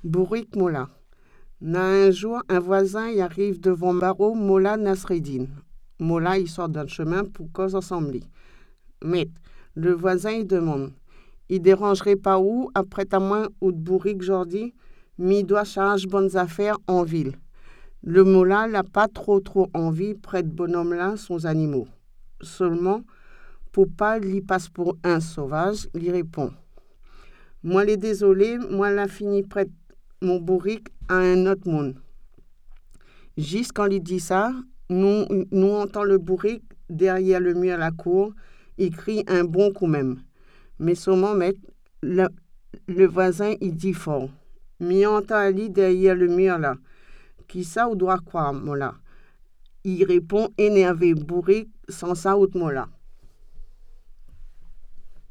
Bourrique Mola. Un jour, un voisin y arrive devant Barreau Mola Nasreddin. Mola, il sort d'un chemin pour cause ensemble. Mais le voisin, il demande, il dérangerait pas où, après ta main ou de bourrique Jordi, mi doit charge bonnes affaires en ville. Le Mola n'a pas trop envie près de bonhomme-là, son animaux. Seulement, pour pas l'y passe pour un sauvage, il répond. Moi les désolé, moi l'a fini près mon bourrique à un autre monde. Juste quand il dit ça, nous entend le bourrique derrière le mur à la cour, il crie un bon coup même. Mais seulement, le voisin, il dit fort. Mi entend Ali derrière le mur là. Qui ça ou doit croire, moi là? Il répond énervé, bourrique, sans ça ou moi là.